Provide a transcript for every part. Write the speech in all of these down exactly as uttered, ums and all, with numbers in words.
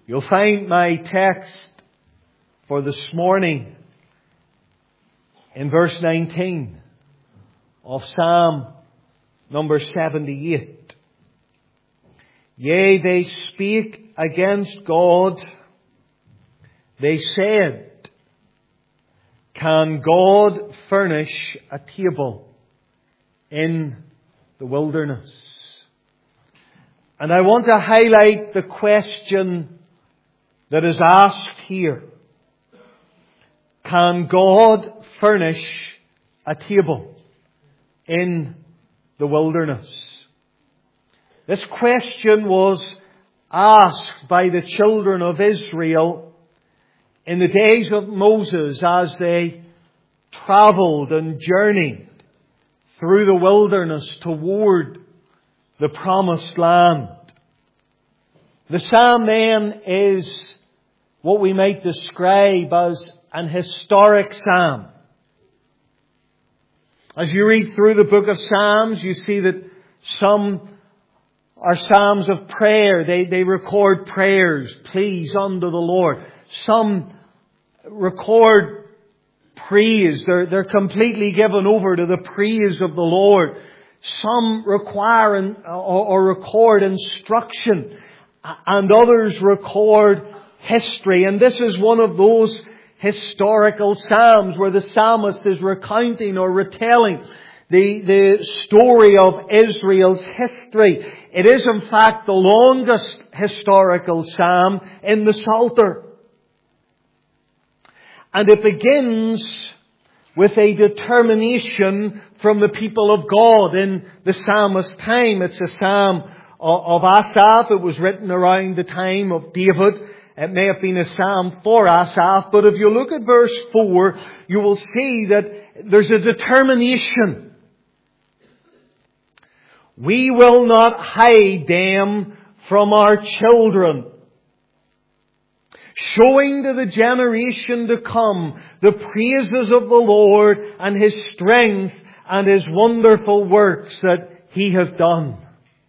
You'll find my text for this morning in verse nineteen of Psalm number seventy-eight. Yea, they speak against God. They said, can God furnish a table in the wilderness? And I want to highlight the question that is asked here. Can God furnish a table in the wilderness? This question was asked by the children of Israel in the days of Moses as they traveled and journeyed through the wilderness toward the promised land. The psalm then is what we might describe as an historic psalm. As you read through the book of Psalms, you see that some are psalms of prayer. They, they record prayers, pleas unto the Lord. Some record praise. They're, they're completely given over to the praise of the Lord. Some require an, or, or record instruction, and others record history. And this is one of those historical psalms where the psalmist is recounting or retelling the, the story of Israel's history. It is in fact the longest historical psalm in the Psalter. And it begins with a determination from the people of God in the psalmist's time. It's a psalm of Asaph. It was written around the time of David. It may have been a psalm for Asaph, but if you look at verse four, you will see that there's a determination. We will not hide them from our children, showing to the generation to come the praises of the Lord and His strength and His wonderful works that He hath done.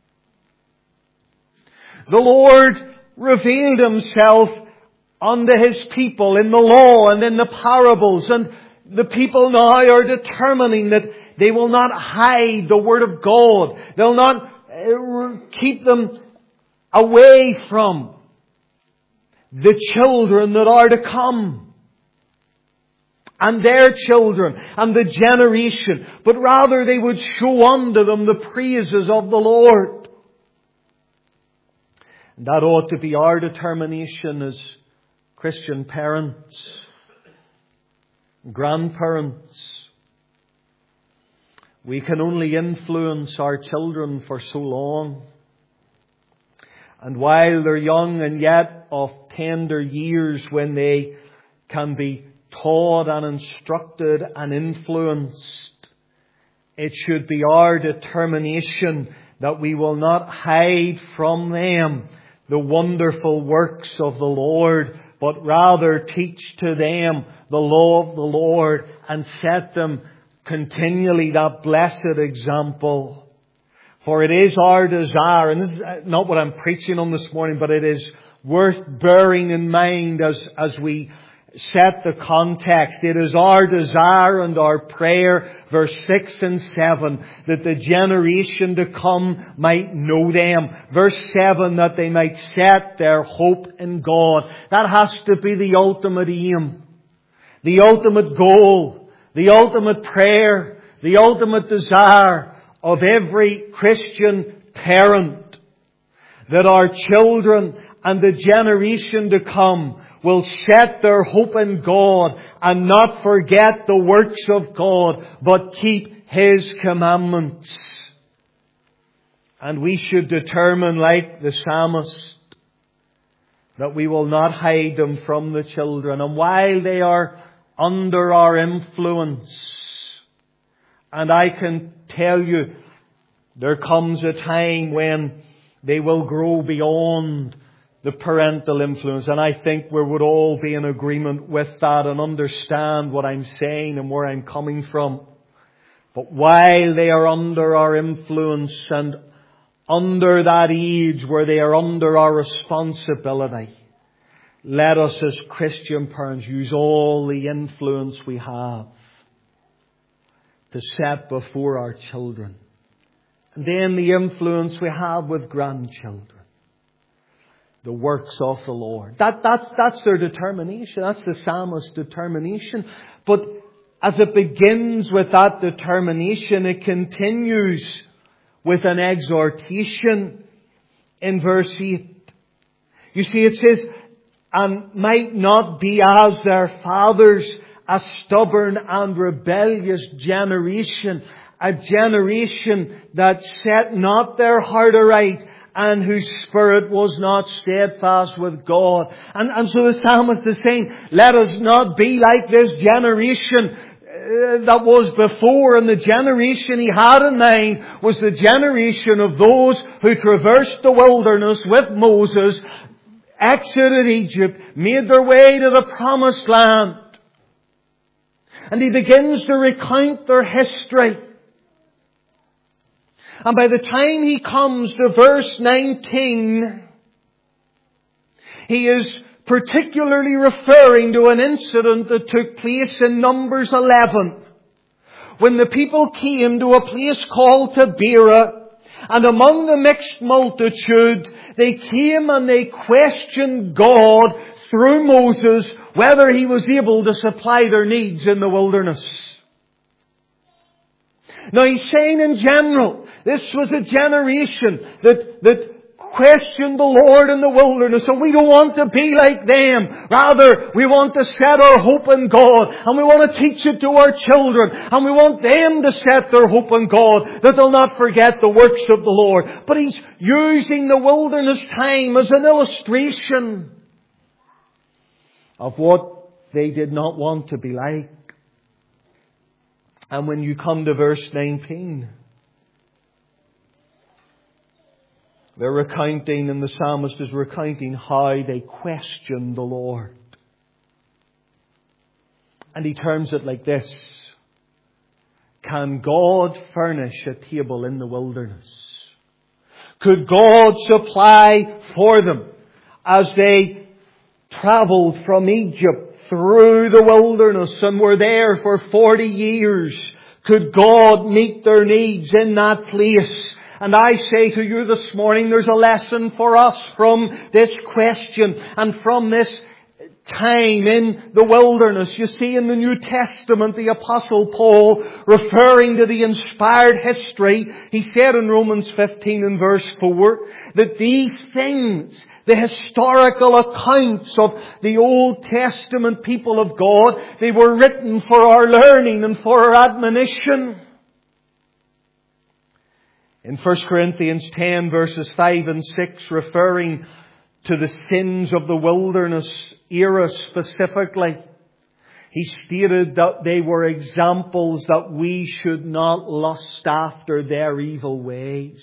The Lord revealed Himself unto His people in the law and in the parables, and the people now are determining that they will not hide the Word of God. They'll not keep them away from the children that are to come, and their children, and the generation, but rather they would show unto them the praises of the Lord. And that ought to be our determination as Christian parents, grandparents. We can only influence our children for so long. And while they're young and yet of tender years, when they can be taught and instructed and influenced, it should be our determination that we will not hide from them the wonderful works of the Lord, but rather teach to them the law of the Lord and set them continually that blessed example. For it is our desire, and this is not what I'm preaching on this morning, but it is worth bearing in mind as, as we set the context. It is our desire and our prayer, verse six and seven, that the generation to come might know them. Verse seven, that they might set their hope in God. That has to be the ultimate aim, the ultimate goal, the ultimate prayer, the ultimate desire of every Christian parent, that our children and the generation to come will set their hope in God and not forget the works of God, but keep His commandments. And we should determine, like the psalmist, that we will not hide them from the children. And while they are under our influence, and I can tell you, there comes a time when they will grow beyond the parental influence. And I think we would all be in agreement with that and understand what I'm saying and where I'm coming from. But while they are under our influence and under that age where they are under our responsibility, let us as Christian parents use all the influence we have to set before our children. And then the influence we have with grandchildren. The works of the Lord. That, that's, that's their determination. That's the psalmist's determination. But as it begins with that determination, it continues with an exhortation in verse eight. You see, it says, and might not be as their fathers, a stubborn and rebellious generation, a generation that set not their heart aright, and whose spirit was not steadfast with God. And, and so the psalmist is saying, let us not be like this generation uh, that was before. And the generation he had in mind was the generation of those who traversed the wilderness with Moses, exited Egypt, made their way to the promised land. And he begins to recount their history. And by the time he comes to verse nineteen, he is particularly referring to an incident that took place in Numbers eleven, when the people came to a place called Taberah, and among the mixed multitude, they came and they questioned God through Moses whether he was able to supply their needs in the wilderness. Now he's saying in general, this was a generation that, that questioned the Lord in the wilderness, and we don't want to be like them. Rather, we want to set our hope in God, and we want to teach it to our children, and we want them to set their hope in God, that they'll not forget the works of the Lord. But he's using the wilderness time as an illustration of what they did not want to be like. And when you come to verse nineteen, they're recounting, and the psalmist is recounting how they questioned the Lord. And he terms it like this: can God furnish a table in the wilderness? Could God supply for them as they travelled from Egypt through the wilderness and were there for forty years? Could God meet their needs in that place? And I say to you this morning, there's a lesson for us from this question and from this time in the wilderness. You see, in the New Testament, the Apostle Paul, referring to the inspired history, he said in Romans fifteen and verse four, that these things, the historical accounts of the Old Testament people of God, they were written for our learning and for our admonition. In First Corinthians ten verses five and six, referring to the sins of the wilderness era specifically, he stated that they were examples that we should not lust after their evil ways.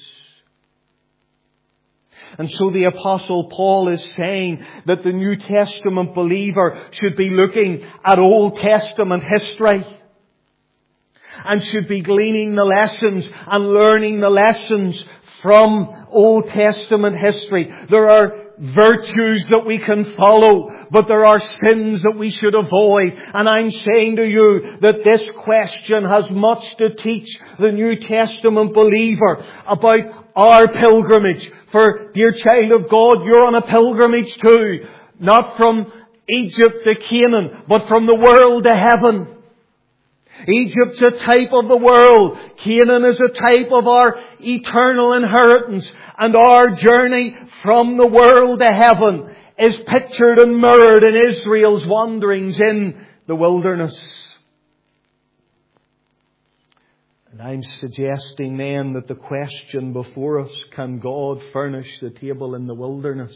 And so the Apostle Paul is saying that the New Testament believer should be looking at Old Testament history and should be gleaning the lessons and learning the lessons from Old Testament history. There are virtues that we can follow, but there are sins that we should avoid. And I'm saying to you that this question has much to teach the New Testament believer about our pilgrimage. For, dear child of God, you're on a pilgrimage too. Not from Egypt to Canaan, but from the world to heaven. Egypt's a type of the world. Canaan is a type of our eternal inheritance. And our journey from the world to heaven is pictured and mirrored in Israel's wanderings in the wilderness. And I'm suggesting then that the question before us, can God furnish the table in the wilderness?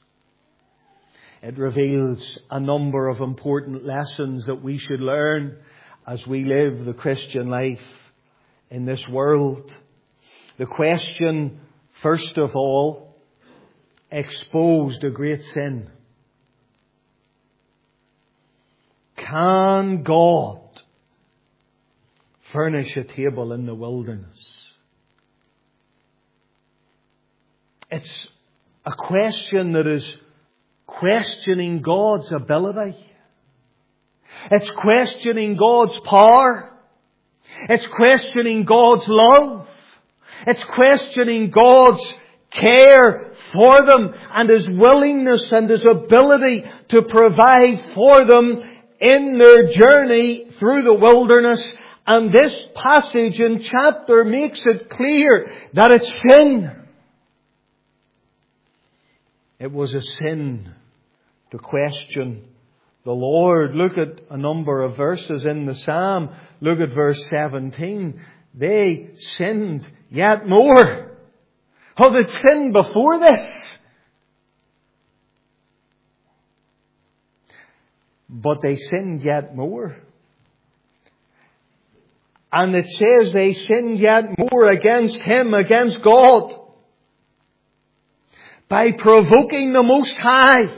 It reveals a number of important lessons that we should learn as we live the Christian life in this world. The question, first of all, exposed a great sin. Can God furnish a table in the wilderness? It's a question that is questioning God's ability. It's questioning God's power. It's questioning God's love. It's questioning God's care for them and His willingness and His ability to provide for them in their journey through the wilderness. And this passage and chapter makes it clear that it's sin. It was a sin to question the Lord. Look at a number of verses in the Psalm. Look at verse seventeen. They sinned yet more. Oh, they'd sinned before this. But they sinned yet more. And it says they sinned yet more against Him, against God, by provoking the Most High.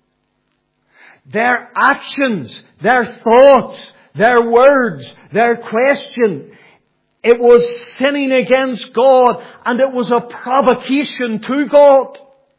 Their actions, their thoughts, their words, their question, it was sinning against God, and it was a provocation to God.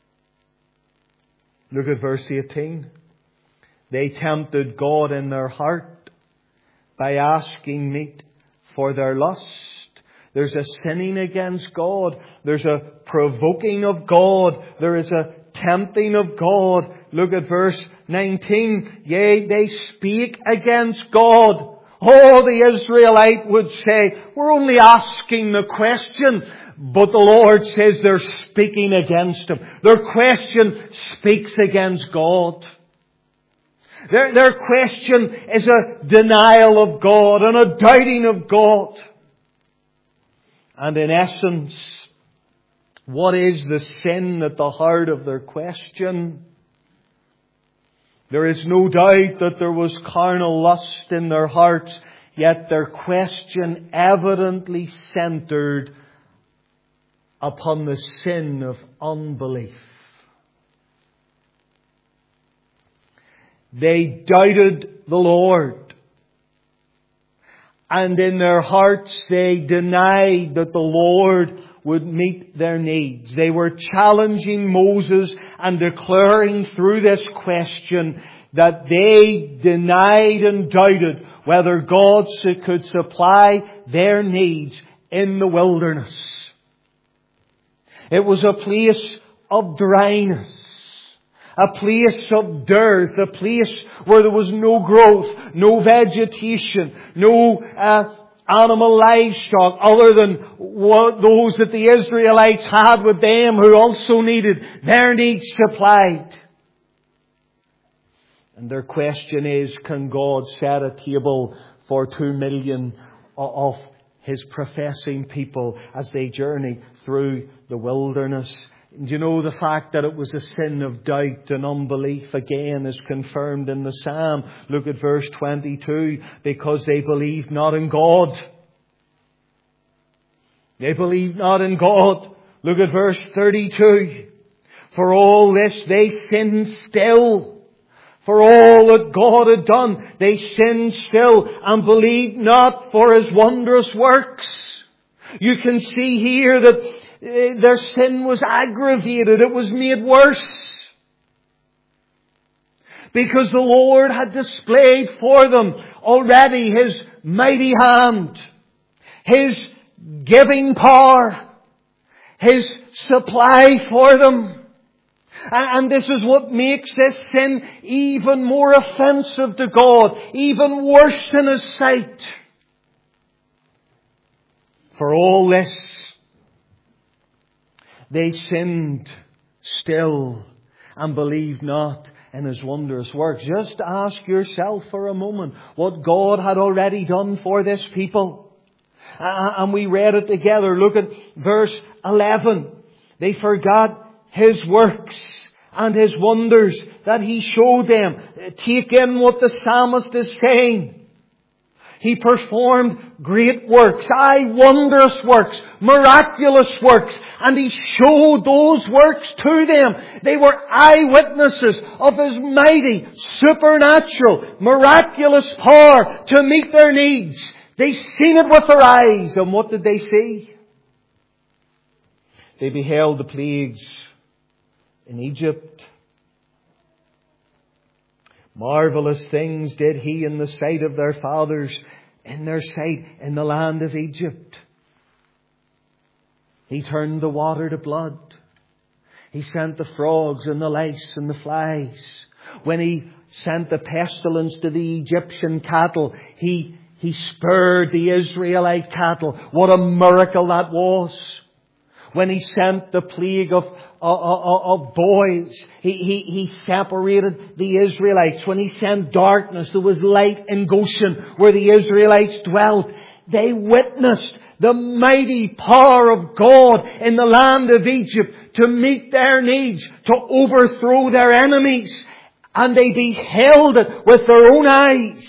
Look at verse eighteen. They tempted God in their heart by asking meat for their lust. There's a sinning against God. There's a provoking of God. There is a tempting of God. Look at verse nineteen. Yea, they speak against God. Oh, the Israelite would say, we're only asking the question. But the Lord says they're speaking against Him. Their question speaks against God. Their, their question is a denial of God and a doubting of God. And in essence, what is the sin at the heart of their question? There is no doubt that there was carnal lust in their hearts, yet their question evidently centered upon the sin of unbelief. They doubted the Lord. And in their hearts they denied that the Lord would meet their needs. They were challenging Moses and declaring through this question that they denied and doubted whether God could supply their needs in the wilderness. It was a place of dryness, a place of dearth, a place where there was no growth, no vegetation, no uh, animal livestock other than what those that the Israelites had with them, who also needed their needs supplied. And their question is, can God set a table for two million of His professing people as they journey through the wilderness? Do you know the fact that it was a sin of doubt and unbelief again is confirmed in the Psalm? Look at verse twenty-two. Because they believed not in God. They believed not in God. Look at verse thirty-two. For all this they sinned still. For all that God had done, they sinned still and believed not for His wondrous works. You can see here that their sin was aggravated. It was made worse. Because the Lord had displayed for them already His mighty hand, His giving power, His supply for them. And this is what makes this sin even more offensive to God, even worse in His sight. For all this, they sinned still and believed not in His wondrous works. Just ask yourself for a moment what God had already done for this people. And we read it together. Look at verse eleven. They forgot His works and His wonders that He showed them. Take in what the psalmist is saying. He performed great works, aye, wondrous works, miraculous works, and He showed those works to them. They were eyewitnesses of His mighty, supernatural, miraculous power to meet their needs. They seen it with their eyes, and what did they see? They beheld the plagues in Egypt. Marvelous things did He in the sight of their fathers, in their sight in the land of Egypt. He turned the water to blood. He sent the frogs and the lice and the flies. When He sent the pestilence to the Egyptian cattle, He, he spared the Israelite cattle. What a miracle that was. When He sent the plague of, of, of boils, he, he, he separated the Israelites. When He sent darkness, there was light in Goshen where the Israelites dwelt. They witnessed the mighty power of God in the land of Egypt to meet their needs, to overthrow their enemies. And they beheld it with their own eyes.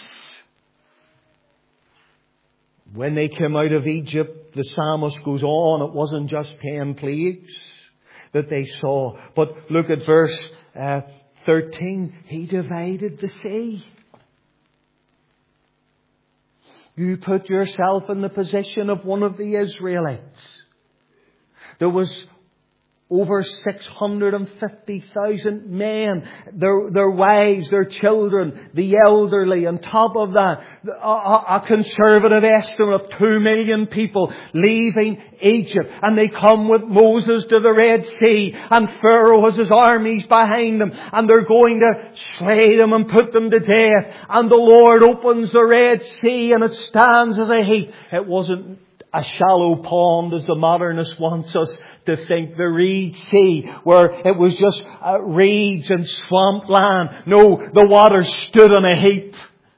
When they came out of Egypt, the psalmist goes on, it wasn't just ten plagues that they saw. But look at verse uh, thirteen. He divided the sea. You put yourself in the position of one of the Israelites. There was over six hundred fifty thousand men, their, their wives, their children, the elderly. On top of that, a, a conservative estimate of two million people leaving Egypt. And they come with Moses to the Red Sea. And Pharaoh has his armies behind them. And they're going to slay them and put them to death. And the Lord opens the Red Sea and it stands as a heap. It wasn't a shallow pond as the modernist wants us to think, the Reed Sea, where it was just uh, reeds and swampland. No, the water stood on a heap.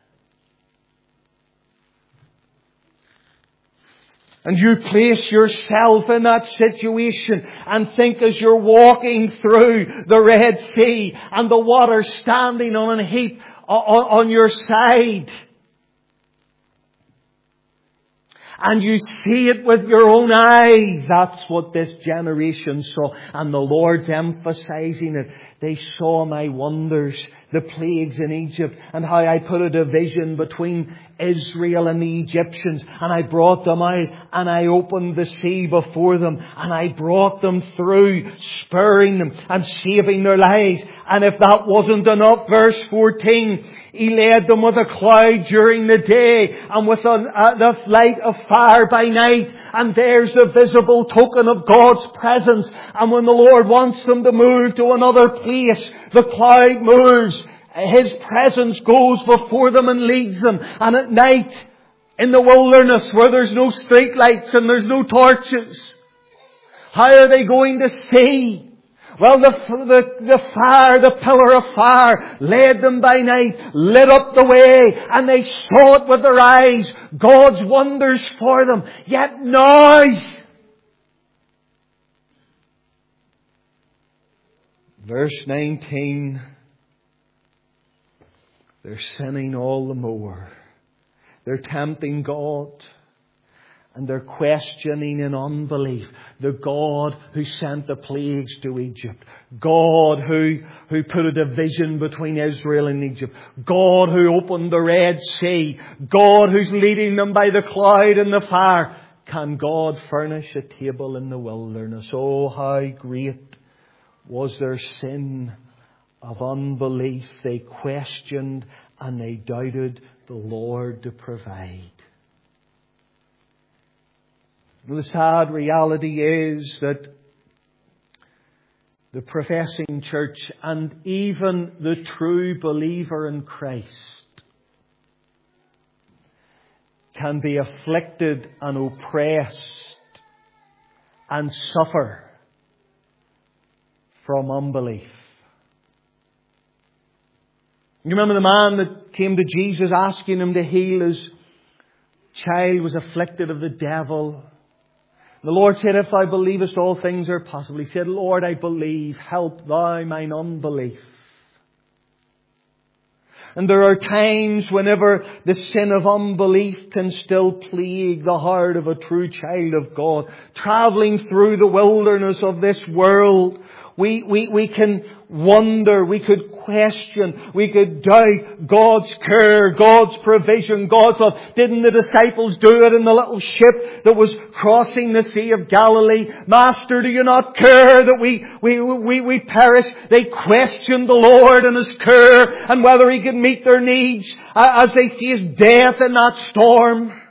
And you place yourself in that situation and think as you're walking through the Red Sea and the water standing on a heap on, on your side. And you see it with your own eyes. That's what this generation saw. And the Lord's emphasizing it. They saw my wonders, the plagues in Egypt, and how I put a division between Israel and the Egyptians. And I brought them out, and I opened the sea before them, and I brought them through, sparing them and saving their lives. And if that wasn't enough, verse fourteen, He led them with a cloud during the day and with a, uh, the light of fire by night. And there's the visible token of God's presence. And when the Lord wants them to move to another place, the cloud moves. His presence goes before them and leads them. And at night, in the wilderness where there's no street lights and there's no torches, how are they going to see? Well, the, the, the fire, the pillar of fire led them by night, lit up the way, and they saw it with their eyes, God's wonders for them. Yet now, verse nineteen, they're sinning all the more. They're tempting God. And they're questioning in unbelief the God who sent the plagues to Egypt. God who, who put a division between Israel and Egypt. God who opened the Red Sea. God who's leading them by the cloud and the fire. Can God furnish a table in the wilderness? Oh, how great was their sin of unbelief. They questioned and they doubted the Lord to provide. The sad reality is that the professing church and even the true believer in Christ can be afflicted and oppressed and suffer from unbelief. You remember the man that came to Jesus asking Him to heal his child, was afflicted of the devil. The Lord said, if thou believest, all things are possible. He said, Lord, I believe. Help thou mine unbelief. And there are times whenever the sin of unbelief can still plague the heart of a true child of God. Travelling through the wilderness of this world, We, we, we can wonder, we could question, we could doubt God's care, God's provision, God's love. Didn't the disciples do it in the little ship that was crossing the Sea of Galilee? Master, do you not care that we, we, we, we perish? They questioned the Lord and His care and whether He could meet their needs as they faced death in that storm.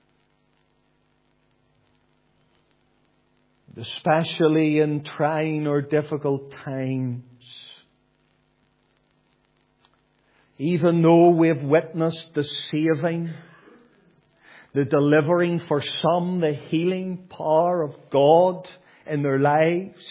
Especially in trying or difficult times. Even though we've witnessed the saving, the delivering, for some, the healing power of God in their lives.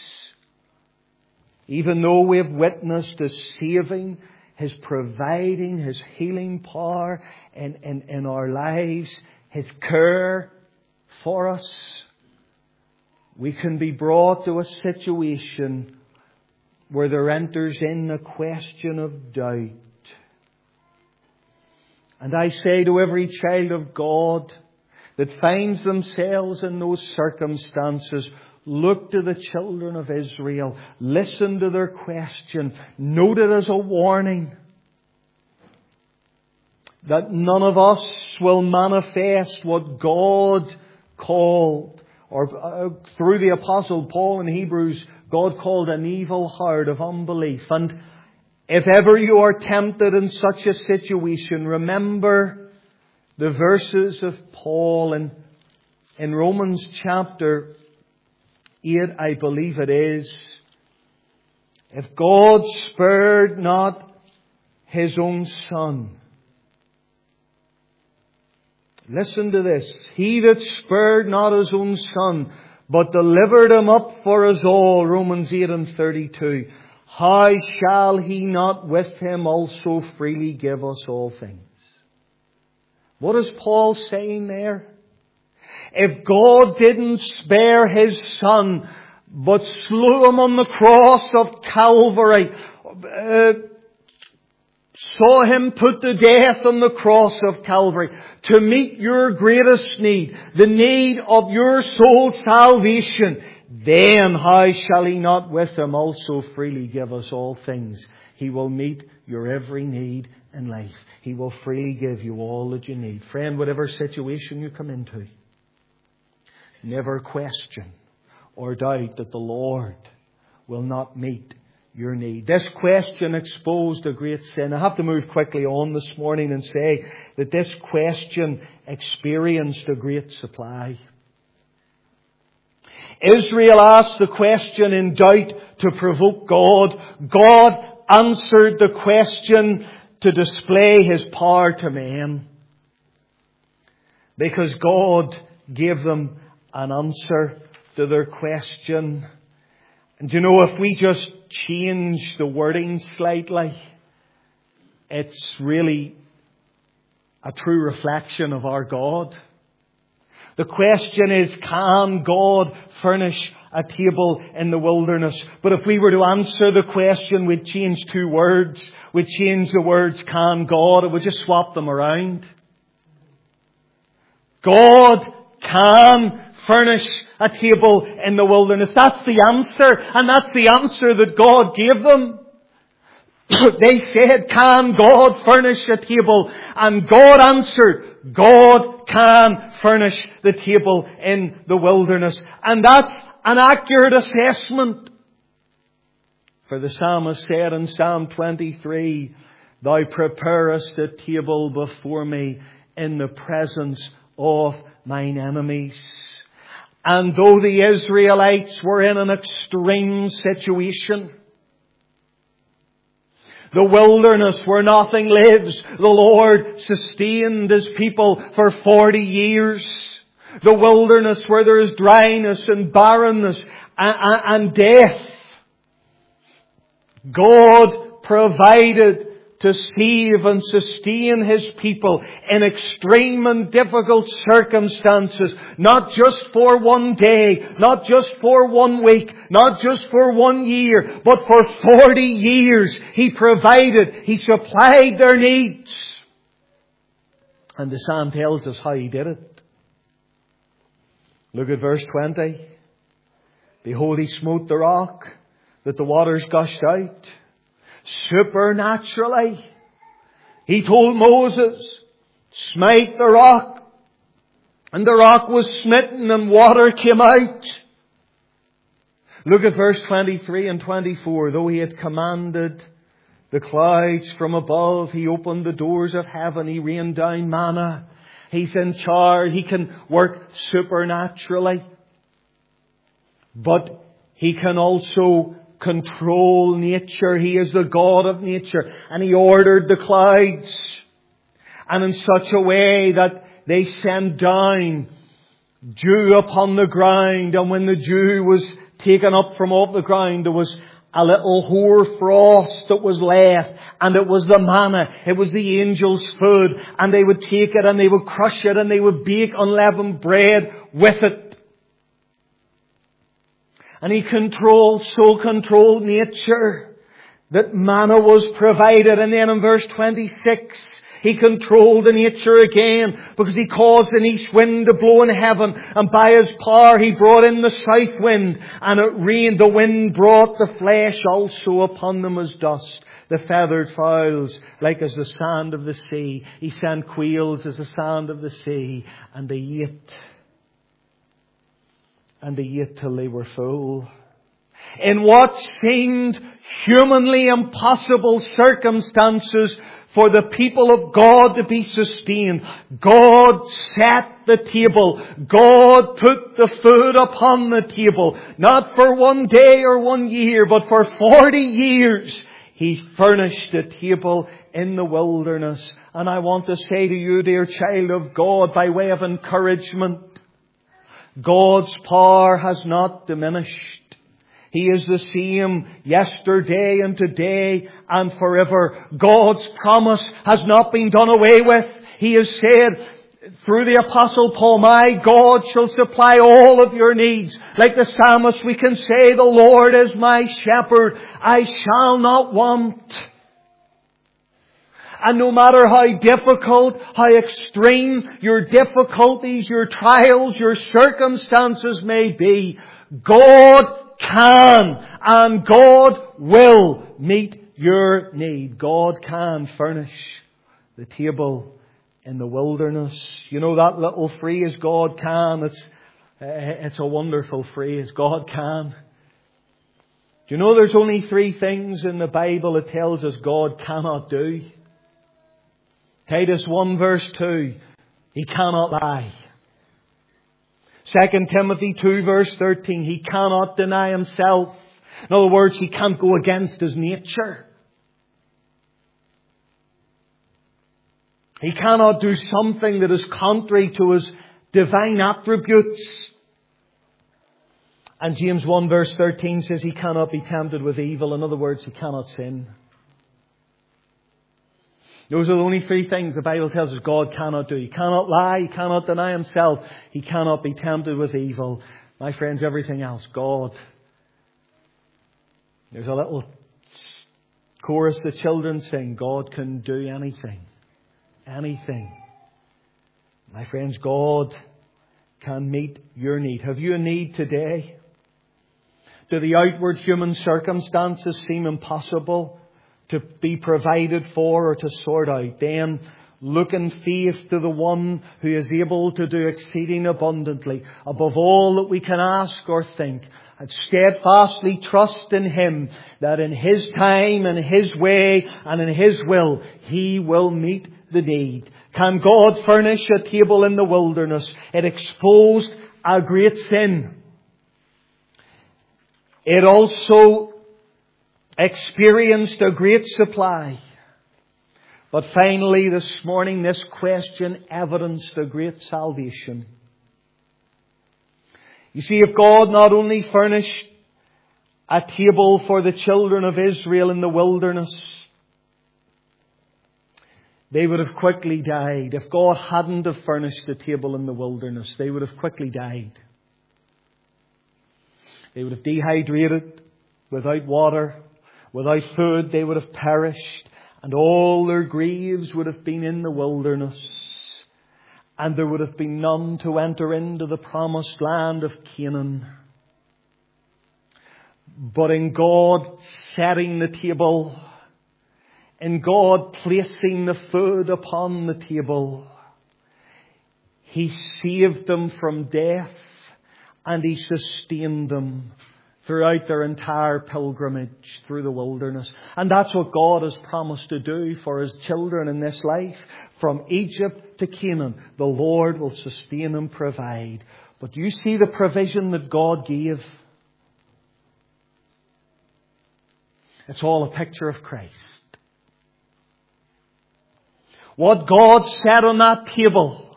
Even though we've witnessed the saving, His providing, His healing power in, in, in our lives, His care for us, we can be brought to a situation where there enters in a question of doubt. And I say to every child of God that finds themselves in those circumstances, look to the children of Israel. Listen to their question. Note it as a warning that none of us will manifest what God called, or uh, through the Apostle Paul in Hebrews, God called an evil heart of unbelief. And if ever you are tempted in such a situation, remember the verses of Paul in, in Romans chapter eight, I believe it is. If God spared not His own Son. Listen to this. He that spared not His own Son, but delivered Him up for us all. Romans eight and thirty-two. How shall He not with Him also freely give us all things? What is Paul saying there? If God didn't spare His Son, but slew Him on the cross of Calvary, uh, saw Him put to death on the cross of Calvary to meet your greatest need, the need of your soul's salvation, then how shall He not with Him also freely give us all things? He will meet your every need in life. He will freely give you all that you need. Friend, whatever situation you come into, never question or doubt that the Lord will not meet your need. This question exposed a great sin. I have to move quickly on this morning and say that this question experienced a great supply. Israel asked the question in doubt to provoke God. God answered the question to display His power to men. Because God gave them an answer to their question. And you know, if we just change the wording slightly, it's really a true reflection of our God. The question is, can God furnish a table in the wilderness? But if we were to answer the question, we'd change two words. We'd change the words can God, and we'd just swap them around. God can furnish a table in the wilderness. That's the answer. And that's the answer that God gave them. They said, can God furnish a table? And God answered, God can furnish the table in the wilderness. And that's an accurate assessment. For the psalmist said in Psalm twenty-three, Thou preparest a table before me in the presence of mine enemies. And though the Israelites were in an extreme situation, the wilderness where nothing lives, the Lord sustained His people for forty years. The wilderness where there is dryness and barrenness and, and, and death. God provided to save and sustain His people in extreme and difficult circumstances. Not just for one day, not just for one week, not just for one year, but for forty years He provided, He supplied their needs. And the Psalm tells us how He did it. Look at verse twenty. Behold, He smote the rock, that the waters gushed out. Supernaturally. He told Moses, smite the rock. And the rock was smitten and water came out. Look at verse twenty-three and twenty-four. Though he had commanded the clouds from above, he opened the doors of heaven, he rained down manna. He's in charge. He can work supernaturally. But He can also control nature. He is the God of nature. And He ordered the clouds. And in such a way that they sent down dew upon the ground. And when the dew was taken up from off the ground, there was a little hoar frost that was left. And it was the manna. It was the angels' food. And they would take it and they would crush it and they would bake unleavened bread with it. And He controlled, so controlled nature that manna was provided. And then in verse twenty-six, He controlled the nature again because He caused an east wind to blow in heaven. And by His power He brought in the south wind. And it rained. The wind brought the flesh also upon them as dust. The feathered fowls like as the sand of the sea. He sent quails as the sand of the sea. And they ate. And they ate till they were full. In what seemed humanly impossible circumstances for the people of God to be sustained, God set the table. God put the food upon the table. Not for one day or one year, but for forty years. He furnished a table in the wilderness. And I want to say to you, dear child of God, by way of encouragement, God's power has not diminished. He is the same yesterday and today and forever. God's promise has not been done away with. He has said through the Apostle Paul, my God shall supply all of your needs. Like the psalmist, we can say, the Lord is my shepherd. I shall not want. And no matter how difficult, how extreme your difficulties, your trials, your circumstances may be, God can and God will meet your need. God can furnish the table in the wilderness. You know that little phrase, God can, it's, it's a wonderful phrase. God can. Do you know there's only three things in the Bible that tells us God cannot do? Titus one verse two, He cannot lie. Second Timothy two verse thirteen, He cannot deny Himself. In other words, He can't go against His nature. He cannot do something that is contrary to His divine attributes. And James one verse thirteen says He cannot be tempted with evil. In other words, He cannot sin. Those are the only three things the Bible tells us God cannot do. He cannot lie. He cannot deny Himself. He cannot be tempted with evil. My friends, everything else, God. There's a little chorus the children sing. God can do anything. Anything. My friends, God can meet your need. Have you a need today? Do the outward human circumstances seem impossible to be provided for or to sort out? Then look in faith to the one who is able to do exceeding abundantly above all that we can ask or think, and steadfastly trust in Him that in His time and His way and in His will He will meet the need. Can God furnish a table in the wilderness? It exposed a great sin. It also experienced a great supply. But finally this morning, this question evidenced a great salvation. You see, if God not only furnished a table for the children of Israel in the wilderness, they would have quickly died. If God hadn't have furnished the table in the wilderness, they would have quickly died. They would have dehydrated without water. Without food, they would have perished, and all their graves would have been in the wilderness, and there would have been none to enter into the promised land of Canaan. But in God setting the table, in God placing the food upon the table, He saved them from death and He sustained them throughout their entire pilgrimage through the wilderness. And that's what God has promised to do for His children in this life. From Egypt to Canaan, the Lord will sustain and provide. But you see the provision that God gave? It's all a picture of Christ. What God set on that table,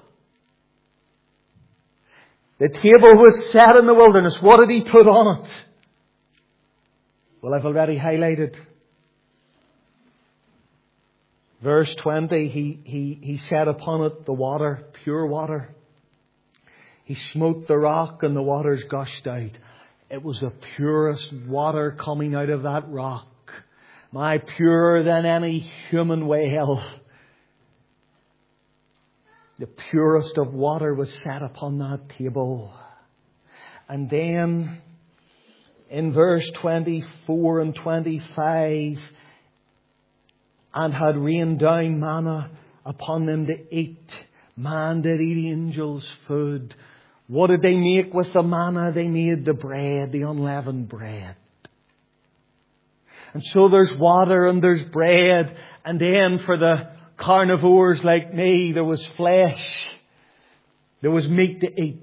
the table was set in the wilderness. What did He put on it? Well, I've already highlighted. Verse twenty, he, he, he set upon it the water, pure water. He smote the rock and the waters gushed out. It was the purest water coming out of that rock. My, purer than any human well. The purest of water was set upon that table. And then in verse twenty-four and twenty-five, and had rained down manna upon them to eat. Man did eat angels' food. What did they make with the manna? They made the bread, the unleavened bread. And so there's water and there's bread. And then for the carnivores like me, there was flesh. There was meat to eat.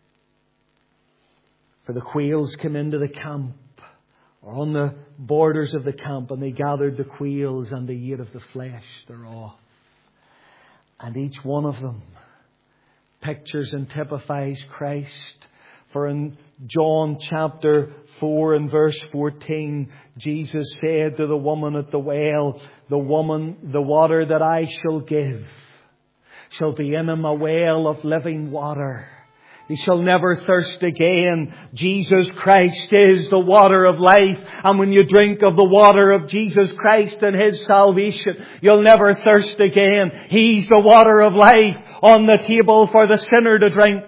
For the quails came into the camp, or on the borders of the camp, and they gathered the quails and they ate of the flesh thereof. And each one of them pictures and typifies Christ. For in John chapter four and verse fourteen, Jesus said to the woman at the well, the woman, the water that I shall give shall be in him a well of living water. He shall never thirst again. Jesus Christ is the water of life. And when you drink of the water of Jesus Christ and His salvation, you'll never thirst again. He's the water of life on the table for the sinner to drink.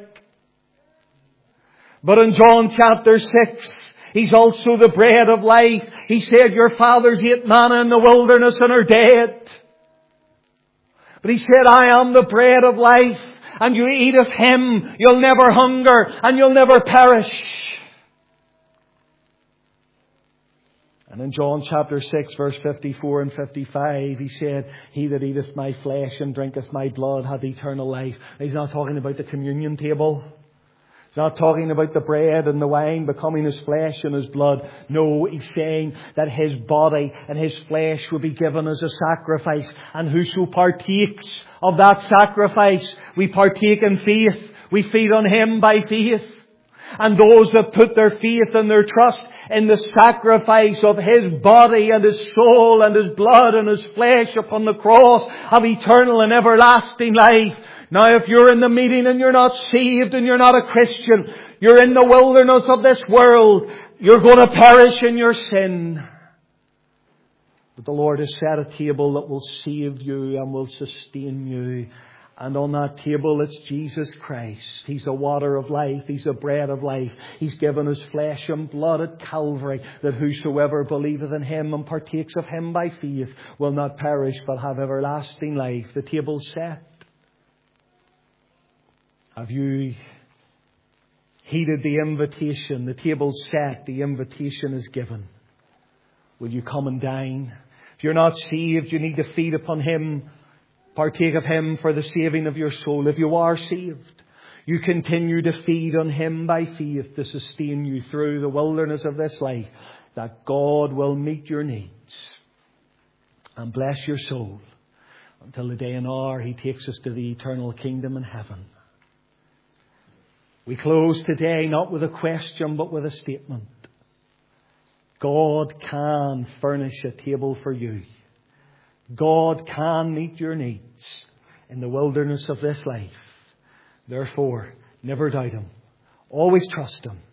But in John chapter six, He's also the bread of life. He said, your fathers ate manna in the wilderness and are dead. But He said, I am the bread of life. And you eat of Him, you'll never hunger and you'll never perish. And in John chapter six, verse fifty-four and fifty-five, He said, he that eateth my flesh and drinketh my blood hath eternal life. He's not talking about the communion table. He's not talking about the bread and the wine becoming His flesh and His blood. No, He's saying that His body and His flesh will be given as a sacrifice. And whoso partakes of that sacrifice, we partake in faith. We feed on Him by faith. And those that put their faith and their trust in the sacrifice of His body and His soul and His blood and His flesh upon the cross have eternal and everlasting life. Now, if you're in the meeting and you're not saved and you're not a Christian, you're in the wilderness of this world, you're going to perish in your sin. But the Lord has set a table that will save you and will sustain you. And on that table, it's Jesus Christ. He's the water of life. He's the bread of life. He's given His flesh and blood at Calvary, that whosoever believeth in Him and partakes of Him by faith will not perish but have everlasting life. The table's set. Have you heeded the invitation? The table's set. The invitation is given. Will you come and dine? If you're not saved, you need to feed upon Him. Partake of Him for the saving of your soul. If you are saved, you continue to feed on Him by faith to sustain you through the wilderness of this life, that God will meet your needs and bless your soul until the day and hour He takes us to the eternal kingdom in heaven. We close today not with a question but with a statement. God can furnish a table for you. God can meet your needs in the wilderness of this life. Therefore, never doubt Him. Always trust Him.